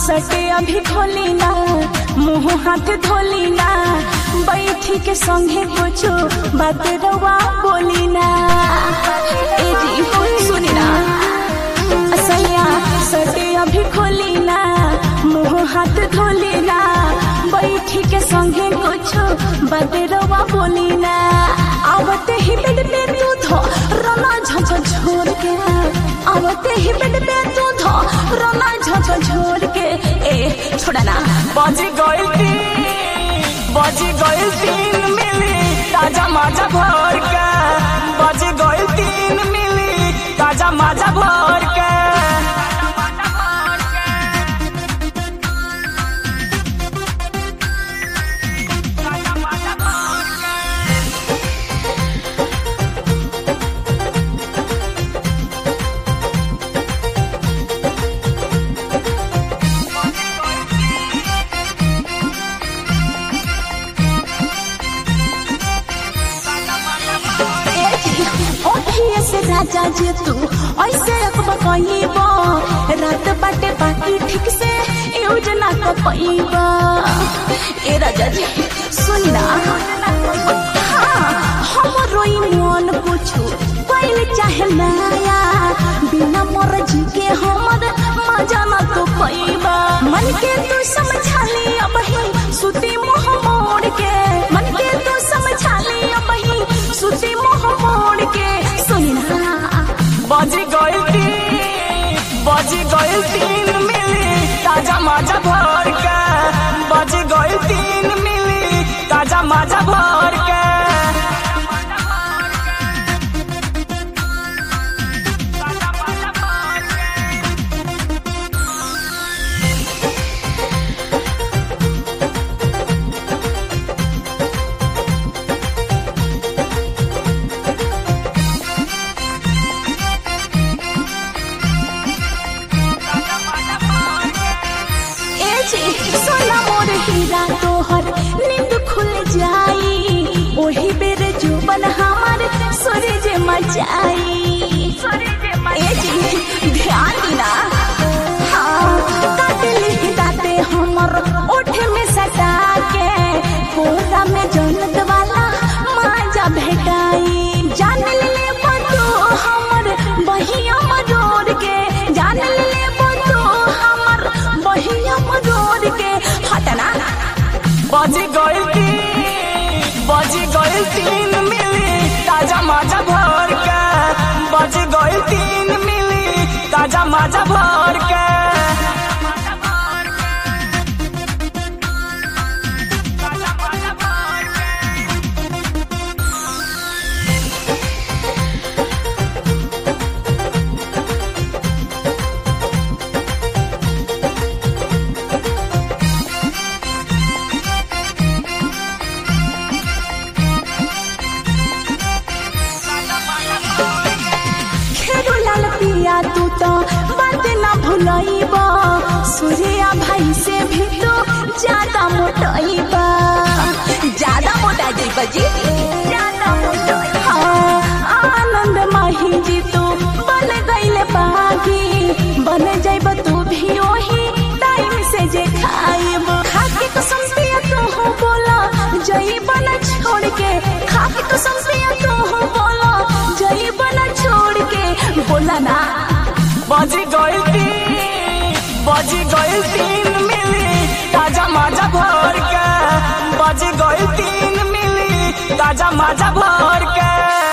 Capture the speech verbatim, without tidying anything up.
सटे अभी खोली ना, मुँह हाथ धोली ना, बैठी के संगे कुछो बात रवा बोली ना। ए जी सुनी ना, असलिया सटे अभी खोली ना, मुँह हाथ धोली ना, बैठी के संगे कुछो बात रवा बोली ना। आवते ही बेड पे तू धो रोना झझ झोर के, आवते ही बेड पे तू धो रोना झझ झोर के। ए छोड़ा ना, बज गइल तीन, बज गइल तीन मिली ताजा माजा भर के, बज गइल तीन मिली ताजा माजा भर के। से राजा जे तू ऐसे अकब कहीबा, रात बाटे बाकी ठीक से योजना को पईबा। ए राजा जी सुनी ना, हाँ हमरो मन कुछो पहले चाहे नया, बिना मर्जी के हमर मजा न तो पईबा। मन के तू समझा ली अब ही सुती मुँह मोड़ के, मन के तू समझा ली अब ही सुती मुँह मोड़ के। बज गइल तीन, बज गइल तीन मिली ताजा माजा भर के, बज गइल तीन मिली ताजा माजा भर के। सोना मोर हीरा तोहर नींद खुल जाई, ओही बेर जुबन हमार सूरज मचाई। ए जी ध्यान दिना, हाँ काट ली दाते हमर ओठ में सटा के, कोरा में जन्नत वाला माजा भेटाई। जान ले बंधु हमर बहिया मरोड़ के, जान ले बंधु हमर बहिया मरोड़ के। हटना बज गइल तीन, बज गइल तीन मिली ताजा माजा भर के, बज गइल तीन मिली ताजा माजा भर के। तू तो बात ना भुलाइबा, सूर्या भाई से भी तो ज्यादा मोटाइबा, ज्यादा मोटा जाइबा जी, ज्यादा मोटा। हाँ आनंद माही जी तू बन गइल बागी, बन जाइबा तू भी वही टाइम से जे खाइब। खाके कसम पिया तू हो बोला जाइबा ना छोड़ के, खाके कसम पिया तू हो बोला जाइबा ना छोड़ के। बोला ना बज गइल तीन, बज गइल तीन मिली ताजा माजा भर के, बज गइल तीन मिली ताजा माजा भर के।